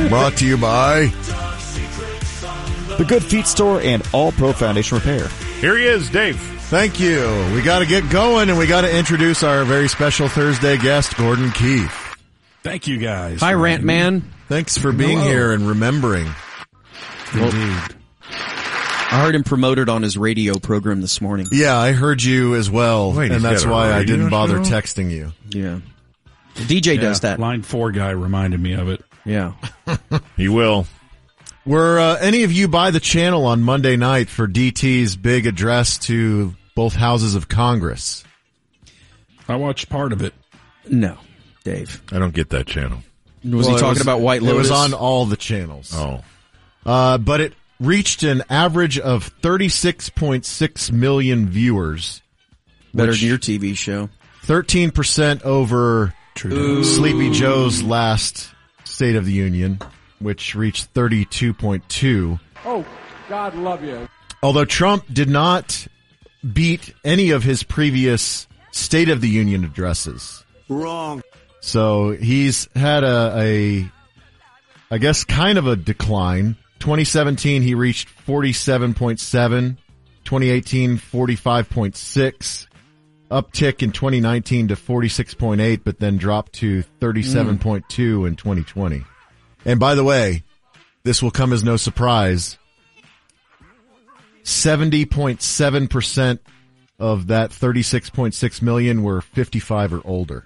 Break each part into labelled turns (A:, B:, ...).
A: Brought to you by
B: The Good Feet Store and All Pro Foundation Repair.
C: Here he is, Dave.
A: Thank you. We got to get going, and we got to introduce our very special Thursday guest, Gordon Keith.
C: Thank you, guys.
D: Hi, Rant Man.
A: Thanks for being here and remembering.
C: Indeed.
D: I heard him promoted on his radio program this morning.
A: Yeah, I heard you as well,
C: Wait,
A: and
C: he's
A: that's
C: got a
A: why I
C: radio
A: didn't bother
C: show?
A: texting you.
D: Yeah. DJ does that.
C: Line 4 guy reminded me of it.
D: Yeah.
C: He will.
A: Were any of you by the channel on Monday night for DT's big address to both houses of Congress?
C: I watched part of it.
D: No, Dave.
C: I don't get that channel.
D: Was he talking about White Lotus?
A: It was on all the channels.
C: Oh.
A: But it reached an average of 36.6 million viewers.
D: Better
A: which-
D: than your TV show.
A: 13% over Sleepy Joe's last State of the Union, which reached 32.2.
E: Oh, God love you.
A: Although Trump did not beat any of his previous State of the Union addresses.
F: Wrong.
A: So he's had I guess, kind of a decline. 2017, he reached 47.7. 2018, 45.6. Uptick in 2019 to 46.8, but then dropped to 37.2 in 2020. And by the way, this will come as no surprise. 70.7% of that 36.6 million were 55 or older.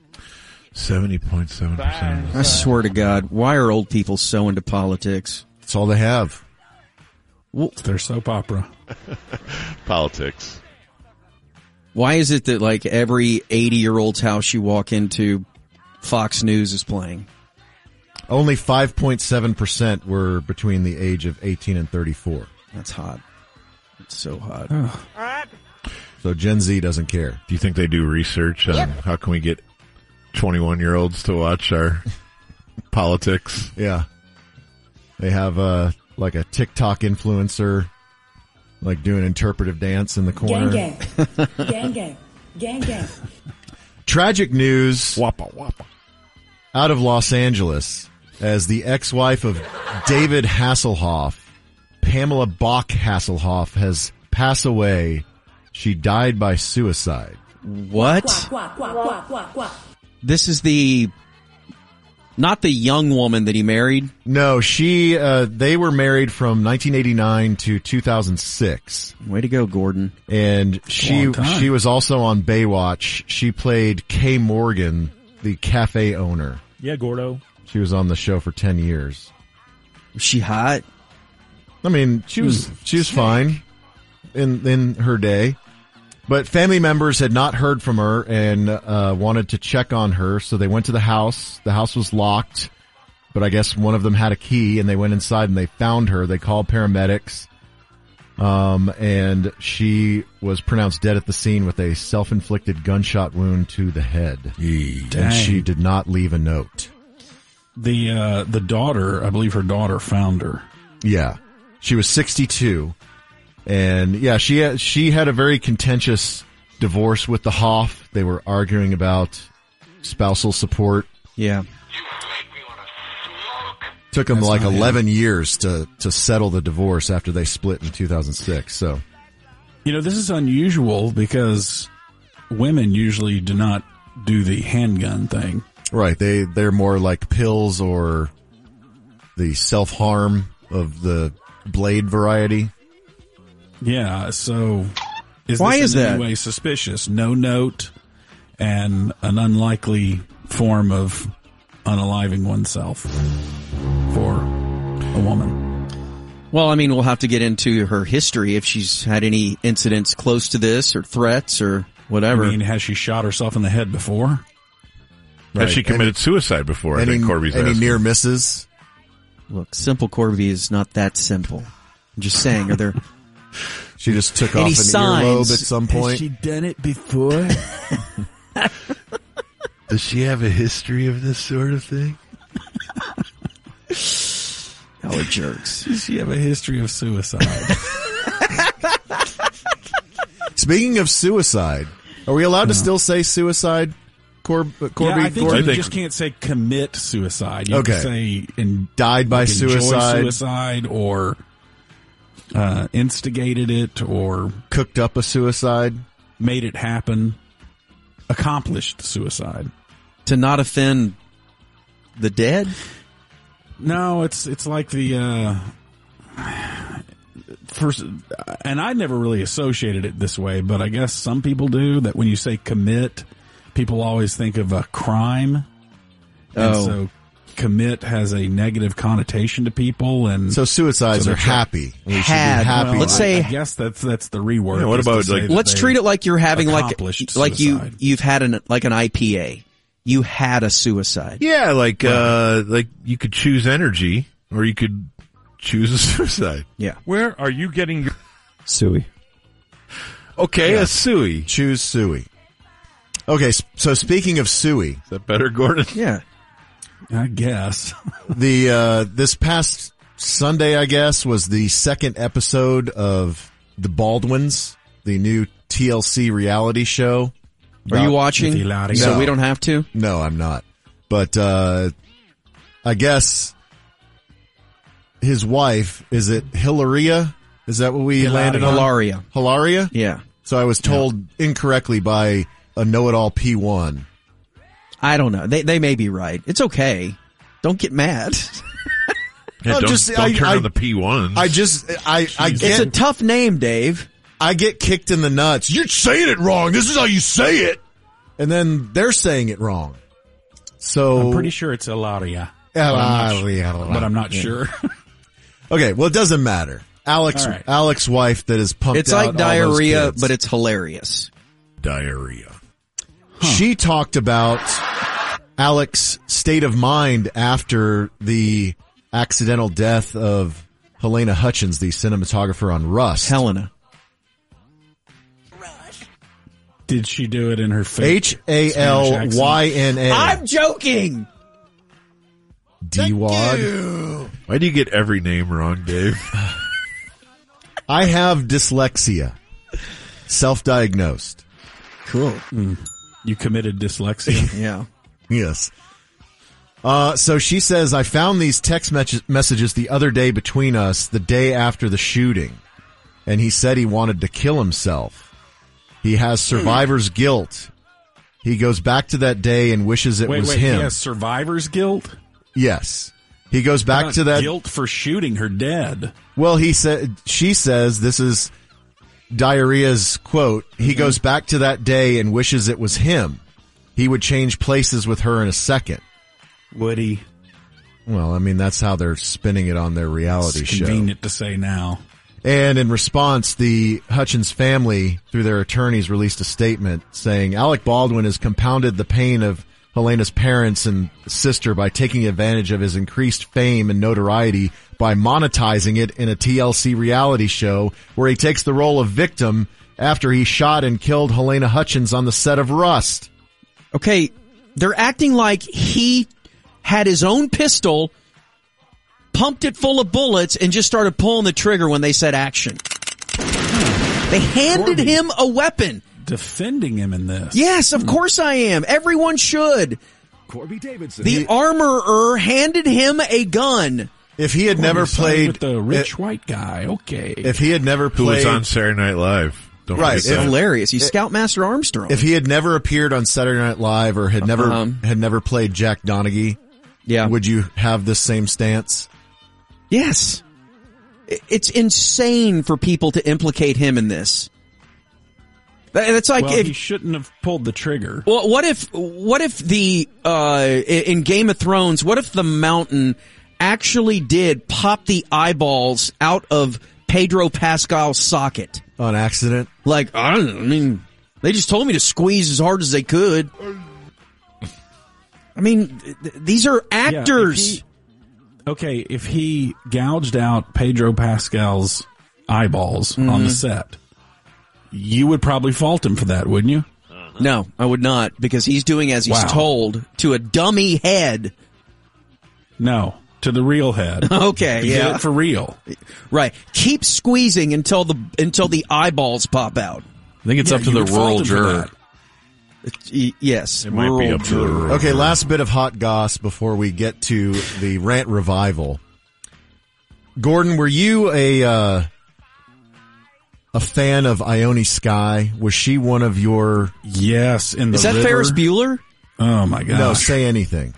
C: 70.7%.
D: I swear to God, why are old people so into politics?
A: That's all they have.
C: It's their soap opera.
G: Politics.
D: Why is it that like every 80-year-old's house you walk into, Fox News is playing?
A: Only 5.7% were between the age of 18 and 34.
D: That's hot. It's so hot.
A: So Gen Z doesn't care.
C: Do you think they do research on how can we get 21-year-olds to watch our politics?
A: Yeah. They have like a TikTok influencer like doing interpretive dance in the corner.
H: Gang, gang. Gang, gang. Gang, gang.
A: Tragic news
C: Wappa, wappa.
A: out of Los Angeles as the ex-wife of David Hasselhoff, Pamela Bach Hasselhoff, has passed away. She died by suicide.
D: What?
H: Quack, quack, quack, quack, quack.
D: This is not the young woman that he married.
A: No, they were married from 1989 to 2006.
D: Way to go, Gordon.
A: And she
C: Long time.
A: was also on Baywatch. She played Kay Morgan, the cafe owner.
C: Yeah, Gordo.
A: She was on the show for 10 years.
D: Was she hot?
A: I mean, she was fine in her day. But family members had not heard from her and wanted to check on her, so they went to the house. The house was locked, but I guess one of them had a key, and they went inside and they found her. They called paramedics, and she was pronounced dead at the scene with a self-inflicted gunshot wound to the head. And she did not leave a note.
C: The daughter, I believe her daughter found her.
A: Yeah. She was 62. And yeah, she had a very contentious divorce with the Hoff. They were arguing about spousal support.
D: Yeah.
A: Took them
C: That's
A: like
C: not
A: 11 years to settle the divorce after they split in 2006. So,
C: You know, this is unusual because women usually do not do the handgun thing.
A: right. They're more like pills or the self-harm of the blade variety.
C: Yeah, so
D: Why
C: this
D: is
C: in
D: that?
C: any way suspicious? No note and an unlikely form of unaliving oneself for a woman.
D: Well, I mean, we'll have to get into her history if she's had any incidents close to this or threats or whatever.
C: I mean, has she shot herself in the head before?
A: Right.
G: Has she committed suicide before? I think Corby's
A: any
G: asking.
A: near misses?
D: Look, Simple Corby is not that simple. I'm just saying, are there
A: She just took off
D: any
A: an
D: signs?
A: earlobe at some point.
C: done it before?
G: Does she have a history of this sort of thing?
D: Y'all are jerks.
C: Does she have a history of suicide?
A: Speaking of suicide, are we allowed to still say suicide? Corby?
C: I think
A: Gordon?
C: you just can't say commit suicide. You
A: Okay.
C: can say
A: died by
C: enjoy
A: suicide,
C: suicide, or instigated it, or
A: cooked up a suicide.
C: made it happen, accomplished suicide.
D: To not offend the dead?
C: No, it's like the first, and I never really associated it this way, but I guess some people do. That when you say commit, people always think of a crime, and so commit has a negative connotation to people, and
A: So suicides
C: So
A: are
C: they're
A: happy. We should be
D: Had.
A: happy.
C: well,
D: Let's say-
C: I guess that's the reword.
G: Yeah, what
C: is to
G: about,
C: say
G: like-
C: that
D: Let's
C: they
D: treat it like you're having
C: accomplished
D: like
C: suicide.
D: you've had an IPA. You had a suicide.
G: Yeah, like you could choose energy or you could choose a suicide.
D: Yeah.
F: Where are you getting your...
B: Suey.
G: Okay, a Suey. Is
A: Choose Suey. Okay, so speaking of Suey,
G: that better, Gordon?
D: Yeah.
C: I guess.
A: this past Sunday, I guess, was the second episode of The Baldwins, the new TLC reality show.
D: Are you watching?
C: With Hilaria.
D: So
A: No.
D: we don't have to?
A: No, I'm not. But I guess his wife, is it Hilaria? Is that what we landed on?
D: Hilaria.
A: Hilaria?
D: Yeah.
A: So I was told incorrectly by a know-it-all P1.
D: I don't know. They may be right. It's okay. Don't get mad.
G: Yeah,
A: No,
G: don't
A: just-
G: don't
A: I-
G: turn
A: I-
G: on the P1s.
A: I
D: It's a
A: get
D: tough name, Dave.
A: I get kicked in the nuts. You're saying it wrong. This is how you say it. And then they're saying it wrong. So
C: I'm pretty sure it's Hilaria, but I'm not sure.
A: Okay, well, it doesn't matter. Alex,
C: All right.
A: Alex's wife that is pumped
D: It's
A: out
D: like
A: all those
D: diarrhea,
A: kids.
D: but it's hilarious.
G: Diarrhea.
A: She talked about Alex's state of mind after the accidental death of Helena Hutchins, the cinematographer on Rust.
D: Helena.
C: Did she do it in her face?
A: H-A-L-Y-N-A.
D: I'm joking.
A: D-Wad.
G: Why do you get every name wrong, Dave?
A: I have dyslexia. Self-diagnosed.
D: Cool.
C: You committed dyslexia.
D: Yeah.
A: Yes. So she says, I found these text messages the other day between us, the day after the shooting. And he said he wanted to kill himself. He has survivor's guilt. He goes back to that day and wishes it
C: Wait,
A: was
C: he
A: him.
C: has survivor's guilt?
A: Yes. He goes back
C: Not
A: to that.
C: guilt for shooting her dead.
A: Well, she says, this is Diarrhea's quote. He goes back to that day and wishes it was him. He would change places with her in a second.
C: Would he?
A: Well, I mean, that's how they're spinning it on their reality
C: It's
A: show.
C: convenient to say now.
A: And in response, the Hutchins family, through their attorneys, released a statement saying Alec Baldwin has compounded the pain of Helena's parents and sister by taking advantage of his increased fame and notoriety by monetizing it in a TLC reality show where he takes the role of victim after he shot and killed Helena Hutchins on the set of Rust.
D: Okay, they're acting like he had his own pistol, pumped it full of bullets, and just started pulling the trigger when they said action. They handed
C: Corby.
D: him a weapon.
C: Defending him in this.
D: Yes, of course I am. Everyone should.
I: Corby Davidson.
D: The armorer handed him a gun.
A: If he had never
C: You're siding
A: played
C: with the rich white guy. Okay.
A: if he had never
G: Who
A: played
G: was on Saturday Night Live? Don't
A: Right,
G: forget that.
D: Hilarious. He's Scoutmaster Armstrong.
A: if he had never appeared on Saturday Night Live or had never played Jack Donaghy,
D: yeah.
A: would you have this same stance?
D: Yes. It's insane for people to implicate him in this. That's like
C: well,
D: if
C: he shouldn't have pulled the trigger.
D: Well, what if the in Game of Thrones, what if the mountain actually did pop the eyeballs out of Pedro Pascal's socket?
A: On accident?
D: Like, I mean, they just told me to squeeze as hard as they could. I mean, these are actors.
C: If he gouged out Pedro Pascal's eyeballs on the set, you would probably fault him for that, wouldn't you?
D: No, I would not, because he's doing as he's told to a dummy head.
C: No, to the real head.
D: Okay,
C: He did
D: yeah.
C: it for real.
D: Right. Keep squeezing until the eyeballs pop out.
F: I think it's up to
C: you
F: the
C: would fault
F: rural
C: him for
F: juror.
C: that.
D: Yes.
G: It might be up to the rural.
A: Okay, last bit of hot goss before we get to the rant revival. Gordon, were you a fan of Ione Skye? Was she one of your...
C: Yes, in the
D: Is that
C: river.
D: Ferris Bueller?
C: Oh my gosh.
A: No, say anything.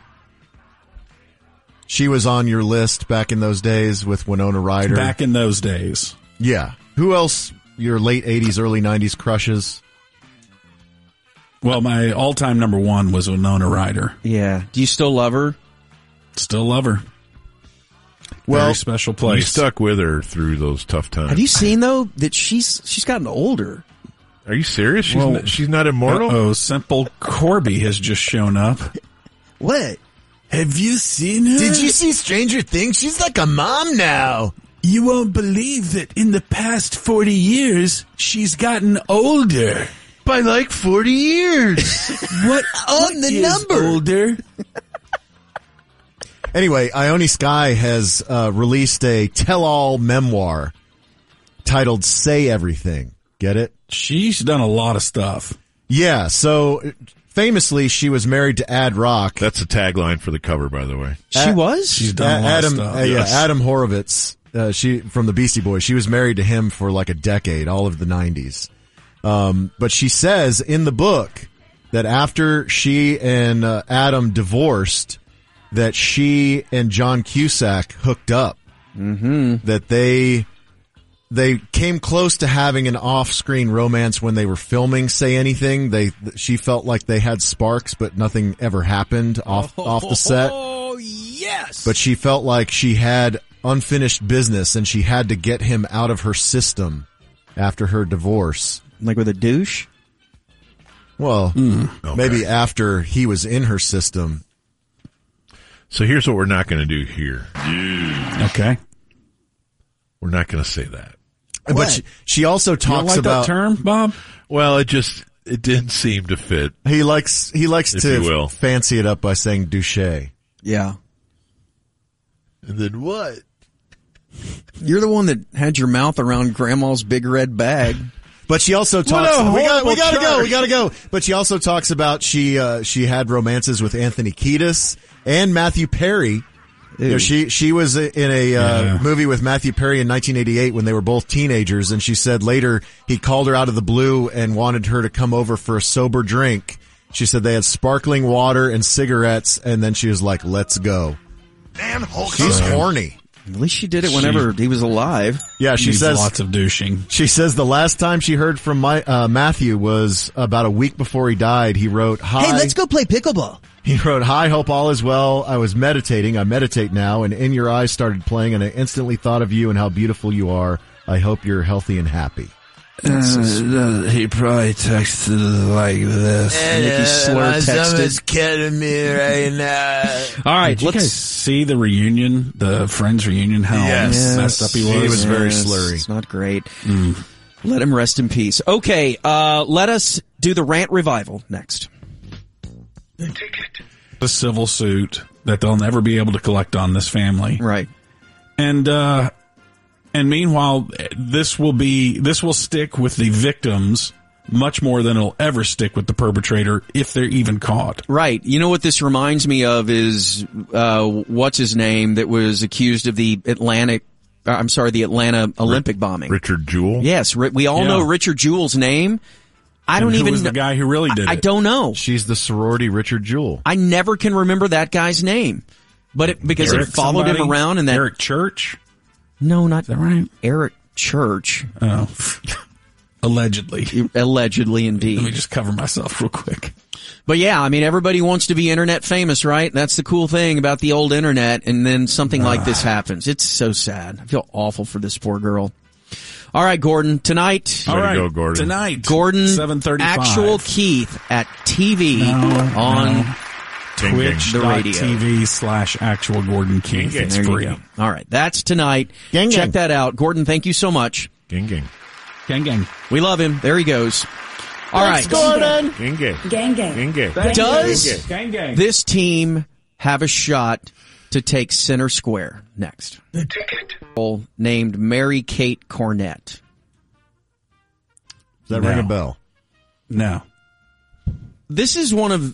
A: She was on your list back in those days with Winona Ryder.
C: Back in those days.
A: Yeah. Who else, your late 80s, early 90s crushes?
C: Well, my all-time number one was Winona Ryder.
D: Yeah. Do you still love her?
C: Still love her.
A: Well,
C: Very special
G: You
C: place.
G: stuck with her through those tough times.
D: Have you seen, though, that she's gotten older?
G: Are you serious?
C: Well,
G: She's not immortal?
C: Oh, Simple Corby has just shown up.
A: What?
C: Have you seen her?
A: Did you see Stranger Things? She's like a mom now.
C: You won't believe that in the past 40 years, she's gotten older.
G: By like 40 years.
C: What
A: On the
C: is
A: number.
C: older?
A: Anyway, Ione Skye has released a tell-all memoir titled Say Everything. Get it?
C: She's done a lot of stuff.
A: Yeah, so famously she was married to Ad Rock.
G: That's the tagline for the cover, by the way.
D: She was?
C: She's done a lot
A: Adam,
C: of stuff.
A: yeah,
C: Yes.
A: Adam Horovitz, she from the Beastie Boys. She was married to him for like a decade, all of the 90s. But she says in the book that after she and Adam divorced, that she and John Cusack hooked up. Mm-hmm. That they came close to having an off-screen romance when they were filming Say Anything. She felt like they had sparks, but nothing ever happened off the set.
D: Oh, yes.
A: But she felt like she had unfinished business and she had to get him out of her system after her divorce.
D: Like with a douche?
A: Well, maybe after he was in her system.
G: So here's what we're not going to do here.
C: Okay.
G: We're not going to say that.
A: But she also
C: You don't
A: talks
C: like
A: about
C: that term, Bob?
G: Well, it didn't seem to fit.
A: he likes
G: If you will.
A: to fancy it up by saying douche.
D: Yeah.
G: And then what?
D: You're the one that had your mouth around Grandma's big red bag.
A: But she also talks.
G: a
A: We
G: horrible
A: gotta go. But she also talks about she had romances with Anthony Kiedis and Matthew Perry. You know, she was in a movie with Matthew Perry in 1988 when they were both teenagers, and she said later he called her out of the blue and wanted her to come over for a sober drink. She said they had sparkling water and cigarettes, and then she was like, "Let's go."
G: Man, Hulk
A: She's horny.
D: At least she did it whenever he was alive.
A: Yeah, she
C: Needs
A: says
C: lots of douching.
A: She says the last time she heard from Matthew was about a week before he died. He wrote, "Hi."
D: Hey, let's go play pickleball.
A: He wrote, "Hi, hope all is well. I was meditating. I meditate now, and In Your Eyes started playing, and I instantly thought of you and how beautiful you are. I hope you're healthy and happy."
G: he probably texted like this.
D: Nikki Slur texted.
G: kidding me right now.
D: All right,
C: Did you guys see the reunion, the Friends reunion, how
G: Yes.
C: messed up he was?
A: He was very slurry.
D: It's not great. Let him rest in peace. Okay, let us do the rant revival next.
C: a civil suit that they'll never be able to collect on this family.
D: Right.
C: And meanwhile, this will stick with the victims much more than it'll ever stick with the perpetrator if they're even caught.
D: Right. You know what this reminds me of is, what's his name that was accused of the Atlanta Olympic bombing.
G: Richard Jewell?
D: Yes. We all know Richard Jewell's name. I don't
C: And who
D: even
C: was
D: know.
C: the guy who really did it?
D: I don't know.
A: She's the sorority Richard Jewell.
D: I never can remember that guy's name. But because
C: Eric
D: it followed him
C: somebody?
D: around in that.
C: Eric Church?
D: No, not
C: Is that right?
D: Eric Church.
C: Oh. Allegedly.
D: Allegedly, indeed.
C: Let me just cover myself real quick.
D: But yeah, I mean, everybody wants to be internet famous, right? That's the cool thing about the old internet. And then something like this happens. It's so sad. I feel awful for this poor girl. All right, Gordon, tonight.
G: Way to go, Gordon.
C: Tonight.
D: Gordon,
C: 7:35.
D: Actual Keith at TV on
C: Twitch,
D: the radio.
C: TV/actual Gordon Keith.
G: Gang,
C: It's
D: There you
C: free.
D: go. All right, that's tonight.
A: Gang,
D: Check
A: gang.
D: that out. Gordon, thank you so much.
G: Gang, gang.
C: Gang, gang.
D: We love him. There he goes. All right.
A: Gordon.
G: Gang, gang.
H: Gang, gang.
G: Gang, gang.
D: Does
C: Gang, gang.
D: this team have a shot to take center square next? The ticket. Named Mary Kate Cornett.
A: Does that ring a bell?
C: No.
D: this is one of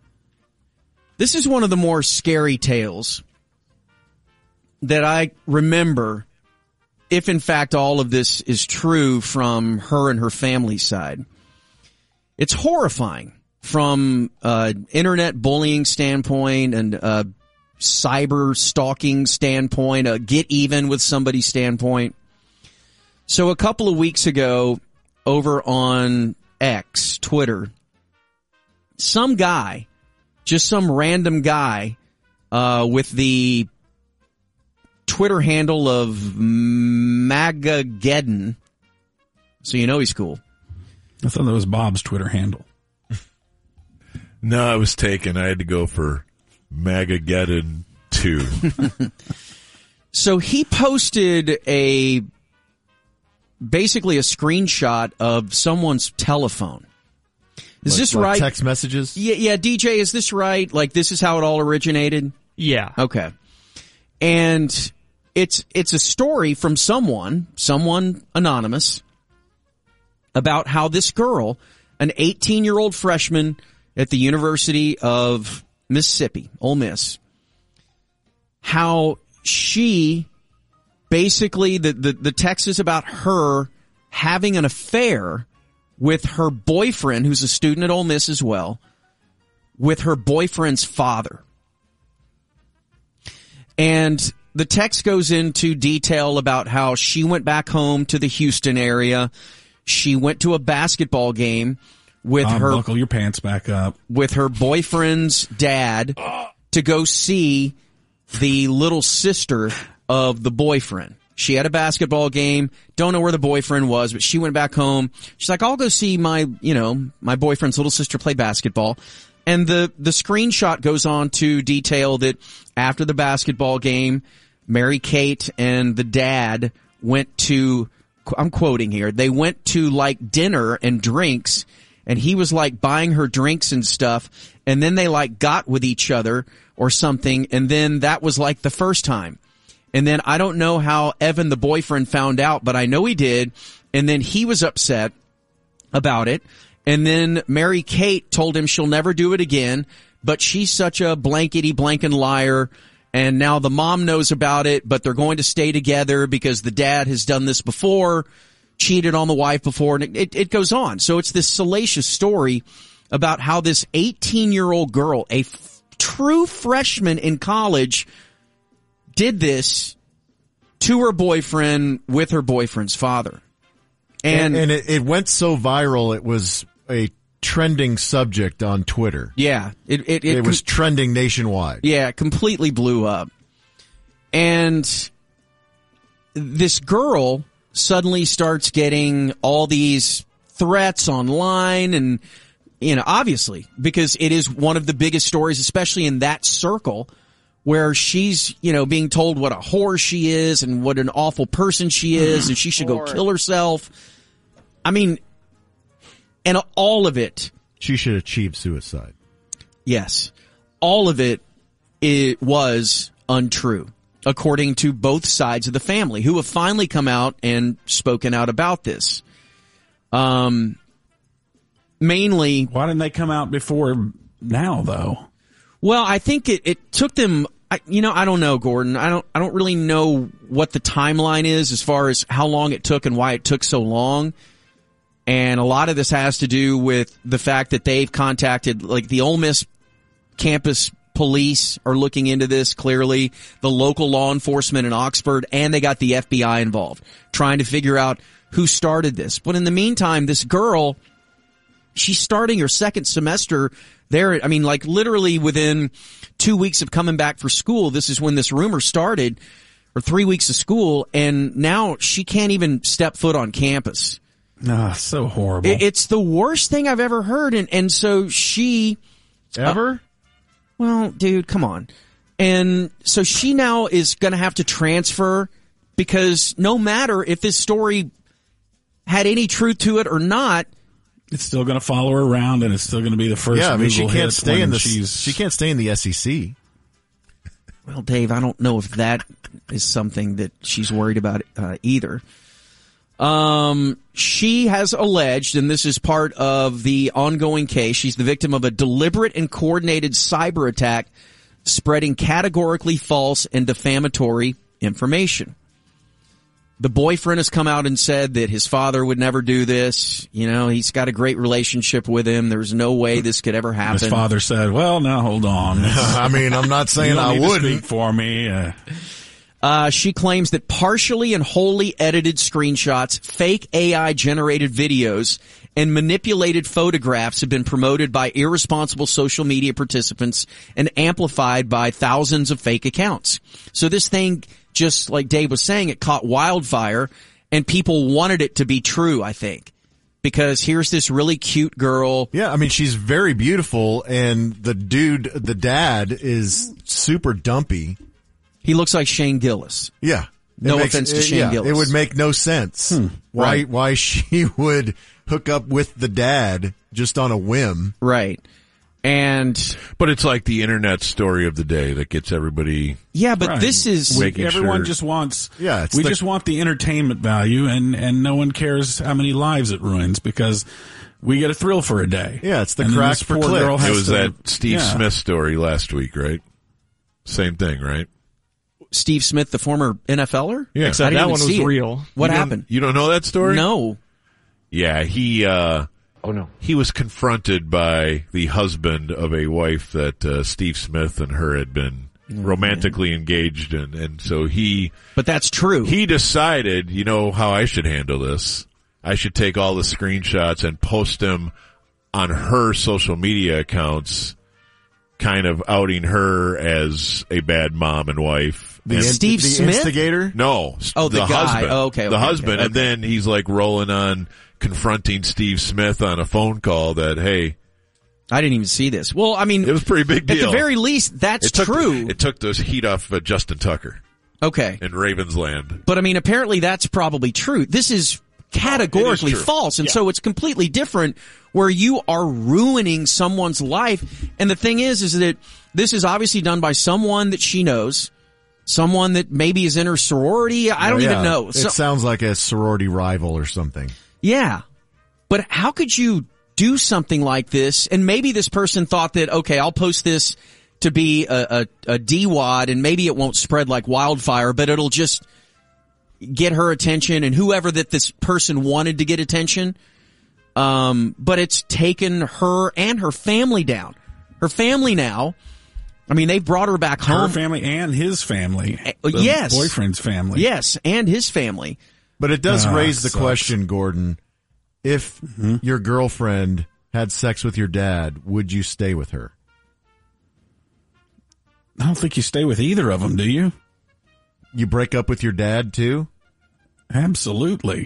D: the more scary tales that I remember, if in fact all of this is true from her and her family's side. It's horrifying from internet bullying standpoint and cyber stalking standpoint, a get even with somebody standpoint. So a couple of weeks ago, over on X, Twitter, some guy, just some random guy, with the Twitter handle of Magageddon, so you know he's cool.
C: I thought that was Bob's Twitter handle.
G: No, I was taken. I had to go for Magageddon 2.
D: So he posted basically a screenshot of someone's telephone. Is this right?
A: Text messages?
D: Yeah, DJ, is this right? Like, this is how it all originated?
F: Yeah.
D: Okay. And it's a story from someone anonymous, about how this girl, an 18-year-old freshman at the University of Mississippi, Ole Miss, how she basically, the text is about her having an affair with her boyfriend, who's a student at Ole Miss as well, with her boyfriend's father. And the text goes into detail about how she went back home to the Houston area. She went to a basketball game with
C: buckle your pants back up,
D: with her boyfriend's dad to go see the little sister of the boyfriend. She had a basketball game. Don't know where the boyfriend was, but she went back home. She's like, I'll go see my boyfriend's little sister play basketball. And the screenshot goes on to detail that after the basketball game, Mary Kate and the dad went to, I'm quoting here, they went to like dinner and drinks, and he was like buying her drinks and stuff, and then they like got with each other or something, and then that was like the first time. And then I don't know how Evan, the boyfriend, found out, but I know he did, and then he was upset about it, and then Mary Kate told him she'll never do it again, but she's such a blankety blankin' liar. And now the mom knows about it, but they're going to stay together because the dad has done this before, cheated on the wife before, and it goes on. So it's this salacious story about how this 18-year-old girl, a true freshman in college, did this to her boyfriend with her boyfriend's father. And
A: it went so viral, it was a trending subject on Twitter.
D: Yeah.
A: It was trending nationwide.
D: Yeah, it completely blew up. And this girl suddenly starts getting all these threats online, and, obviously, because it is one of the biggest stories, especially in that circle, where she's, being told what a whore she is and what an awful person she is, and she should go kill herself. I mean, and all of it.
A: She should achieve suicide.
D: Yes. All of it was untrue, according to both sides of the family, who have finally come out and spoken out about this. Mainly.
C: Why didn't they come out before now, though?
D: Well, I think it took them, I don't know, Gordon. I don't really know what the timeline is as far as how long it took and why it took so long. And a lot of this has to do with the fact that they've contacted, like, the Ole Miss campus police are looking into this clearly, the local law enforcement in Oxford, and they got the FBI involved, trying to figure out who started this. But in the meantime, this girl, she's starting her second semester there. I mean, like, literally within 2 weeks of coming back for school, this is when this rumor started, or 3 weeks of school, and now she can't even step foot on campus.
C: So horrible.
D: It's the worst thing I've ever heard. And so she...
A: Ever?
D: Well, dude, come on. And so she now is going to have to transfer, because no matter if this story had any truth to it or not,
C: it's still going to follow her around, and it's still going to be the first.
A: Yeah, I mean, she
C: can't
A: stay in she can't stay in the SEC.
D: Well, Dave, I don't know if that is something that she's worried about either. She has alleged, and this is part of the ongoing case, she's the victim of a deliberate and coordinated cyber attack spreading categorically false and defamatory information. The boyfriend has come out and said that his father would never do this. You know, he's got a great relationship with him. There's no way this could ever happen.
C: His father said, well, now hold on.
A: I mean, I'm not saying I wouldn't.
C: Speak for me.
D: She claims that partially and wholly edited screenshots, fake AI-generated videos, and manipulated photographs have been promoted by irresponsible social media participants and amplified by thousands of fake accounts. So this thing, just like Dave was saying, it caught wildfire, and people wanted it to be true, I think. Because here's this really cute girl.
A: Yeah, I mean, she's very beautiful, and the dad, is super dumpy.
D: He looks like Shane Gillis.
A: Yeah.
D: No offense to Shane Gillis.
A: It would make no sense why she would hook up with the dad just on a whim.
D: Right.
G: But it's like the internet story of the day that gets everybody.
D: Yeah, but this is
C: everyone just wants.
A: Yeah,
C: we just want the entertainment value, and no one cares how many lives it ruins because we get a thrill for a day.
A: Yeah, it's the crack for click.
G: It was that Steve Smith story last week, right? Same thing, right?
D: Steve Smith, the former NFLer?
G: Yeah.
F: Except that one was real.
D: What happened?
G: You don't know that story?
D: No.
G: Yeah, he was confronted by the husband of a wife that Steve Smith and her had been romantically engaged in, and so
D: But that's true.
G: He decided, you know how I should handle this? I should take all the screenshots and post them on her social media accounts, kind of outing her as a bad mom and wife.
D: Steve Smith?
A: Instigator?
G: No.
D: The guy.
G: husband.
D: Oh, okay.
G: The husband.
D: Okay.
G: And then he's like rolling on confronting Steve Smith on a phone call that, hey.
D: I didn't even see this. Well, I mean.
G: It was a pretty big deal.
D: At the very least, that's true.
G: It took the heat off Justin Tucker.
D: Okay.
G: In Ravensland.
D: But I mean, apparently that's probably true. This is categorically false. And so it's completely different where you are ruining someone's life. And the thing is that this is obviously done by someone that she knows. Someone that maybe is in her sorority. I don't even know.
A: It sounds like a sorority rival or something.
D: Yeah. But how could you do something like this? And maybe this person thought that, okay, I'll post this to be a DWAD and maybe it won't spread like wildfire, but it'll just get her attention and whoever that this person wanted to get attention. But it's taken her and her family down. Her family now, I mean, they brought her back home.
C: Her family and his family.
D: Yes.
C: Boyfriend's family.
D: Yes, and his family.
A: But it does raise the question, Gordon, if your girlfriend had sex with your dad, would you stay with her?
C: I don't think you stay with either of them, do you?
A: You break up with your dad, too?
C: Absolutely.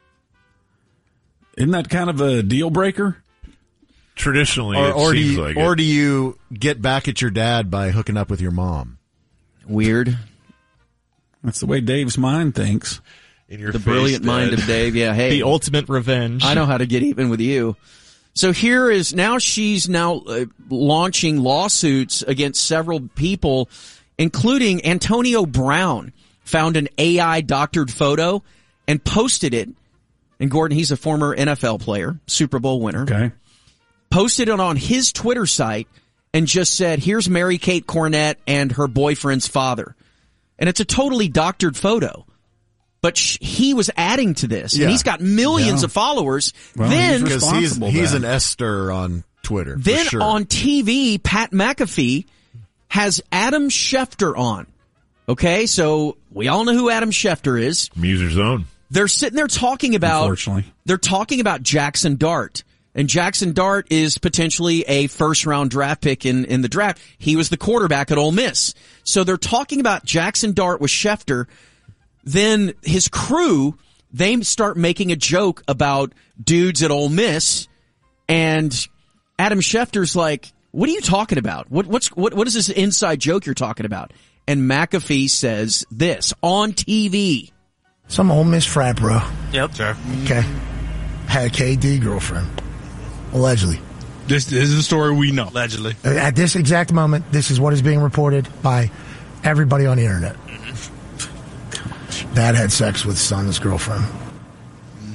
C: Isn't that kind of a deal breaker?
G: Traditionally, it seems like it.
A: Or do you get back at your dad by hooking up with your mom?
D: Weird.
C: That's the way Dave's mind thinks.
G: In your
D: the brilliant mind of Dave. Yeah, hey.
F: The ultimate revenge.
D: I know how to get even with you. So she's now launching lawsuits against several people, including Antonio Brown found an AI doctored photo and posted it. And Gordon, he's a former NFL player, Super Bowl winner.
C: Okay.
D: Posted it on his Twitter site and just said, here's Mary-Kate Cornett and her boyfriend's father. And it's a totally doctored photo. But he was adding to this, and he's got millions of followers.
C: Well,
D: then
A: because he's an Esther on Twitter.
D: Then
A: for sure.
D: on TV, Pat McAfee has Adam Schefter on. Okay, so we all know who Adam Schefter is.
G: Muser's Own.
D: They're sitting there talking about.
C: Unfortunately,
D: they're talking about Jackson Dart. And Jackson Dart is potentially a first-round draft pick in the draft. He was the quarterback at Ole Miss. So they're talking about Jackson Dart with Schefter. Then his crew, they start making a joke about dudes at Ole Miss. And Adam Schefter's like, what are you talking about? What is this inside joke you're talking about? And McAfee says this on TV.
I: Some Ole Miss frat bro.
J: Yep. Sure.
I: Okay. Had a KD girlfriend. Allegedly.
J: This is the story we know. Allegedly.
I: At this exact moment, this is what is being reported by everybody on the internet. Dad had sex with son's girlfriend.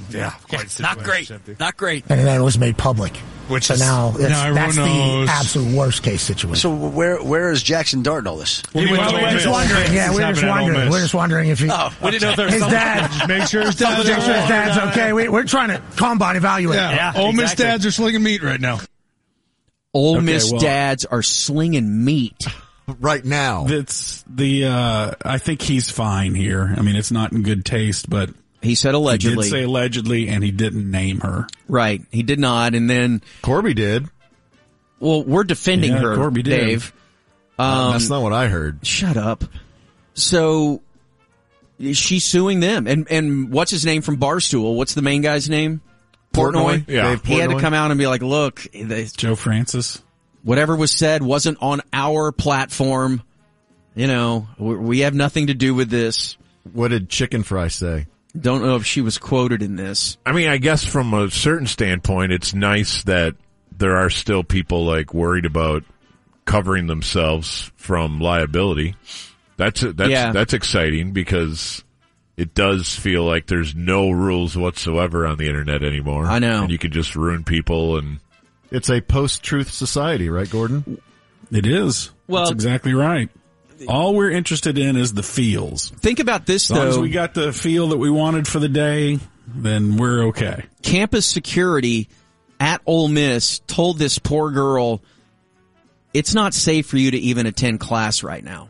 J: Yeah,
K: not great. Not great.
I: And then it was made public.
J: Which
I: so
J: is,
I: now that's the
J: knows.
I: absolute worst case situation.
K: So where is Jackson Dart in all this?
I: We're just wondering. Yeah, we're just wondering if he.
K: Oh, we didn't know if there was
I: his
K: something.
I: dad.
J: Make sure his dad's
I: okay. We're trying to combine evaluate.
J: Yeah, Ole Miss dads are slinging meat right now.
D: Ole Miss dads are slinging meat
A: right now.
C: That's I think he's fine here. I mean, it's not in good taste, but
D: he said allegedly.
C: He did say allegedly, and he didn't name her.
D: Right, he did not. And then
A: Corby did.
D: Well, we're defending her,
C: Corby did.
D: Dave.
A: That's not what I heard.
D: Shut up. So she's suing them, and what's his name from Barstool? What's the main guy's name? Portnoy.
G: Yeah,
D: he had to come out and be like, "Look,
C: Joe Francis.
D: Whatever was said wasn't on our platform. You know, we have nothing to do with this."
A: What did Chicken Fry say?
D: Don't know if she was quoted in this.
G: I mean, I guess from a certain standpoint, it's nice that there are still people like worried about covering themselves from liability. That's exciting because it does feel like there's no rules whatsoever on the internet anymore.
D: I know.
G: And you can just ruin people, and
A: it's a post-truth society, right, Gordon?
C: It is.
D: Well,
C: that's exactly right. All we're interested in is the feels.
D: Think about this,
C: though. As long as
D: though.
C: we got the feel that we wanted for the day, then we're okay.
D: Campus security at Ole Miss told this poor girl, it's not safe for you to even attend class right now.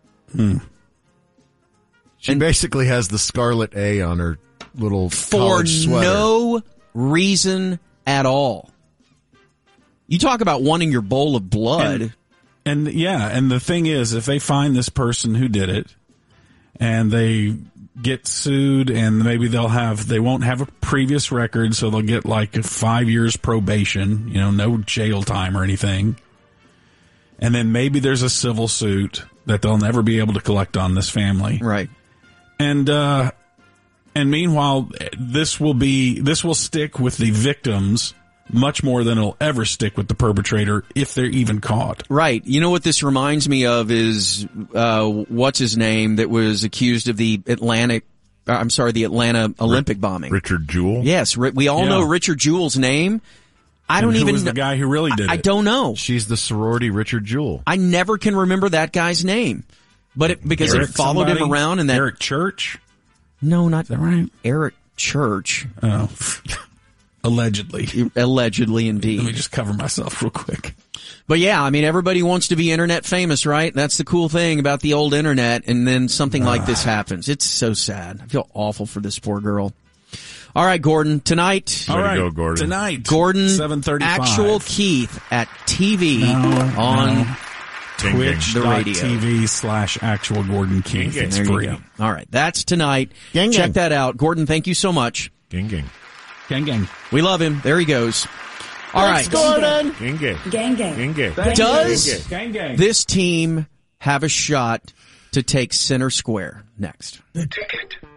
A: She basically has the scarlet A on her little college sweater.
D: For no reason at all. You talk about wanting your bowl of blood.
C: And the thing is, if they find this person who did it, and they get sued, and maybe they won't have a previous record, so they'll get like 5 years probation, no jail time or anything. And then maybe there's a civil suit that they'll never be able to collect on this family.
D: Right.
C: And meanwhile, this will stick with the victims much more than it'll ever stick with the perpetrator if they're even caught.
D: Right. You know what this reminds me of is, what's his name that was accused of the Atlanta Olympic bombing.
G: Richard Jewell?
D: Yes. We all know Richard Jewell's name. I don't even know.
C: Who was the guy who really did it?
D: I don't know.
A: She's the sorority Richard Jewell.
D: I never can remember that guy's name. But because it followed him around and that.
C: Eric Church?
D: No, not.
C: Is that right?
D: Eric Church.
C: Oh. Allegedly.
D: Allegedly, indeed.
C: Let me just cover myself real quick.
D: But yeah, I mean, everybody wants to be internet famous, right? That's the cool thing about the old internet, and then something like this happens. It's so sad. I feel awful for this poor girl. All right, Gordon, tonight.
G: Way to go, Gordon.
C: Tonight.
D: Gordon,
C: 7:35.
D: Actual Keith at TV on Twitch, the radio.
C: TV/Actual Gordon Keith. It's free.
D: All right, that's tonight.
A: Gang,
D: Check
A: gang.
D: that out. Gordon, thank you so much.
G: Gang, gang.
C: Gang, gang.
D: We love him. There he goes. All right.
A: Gordon.
G: Gang, gang.
H: Gang, gang.
G: Gang, gang.
D: Does
C: Gang, gang.
D: this team have a shot to take center square next?
I: The ticket.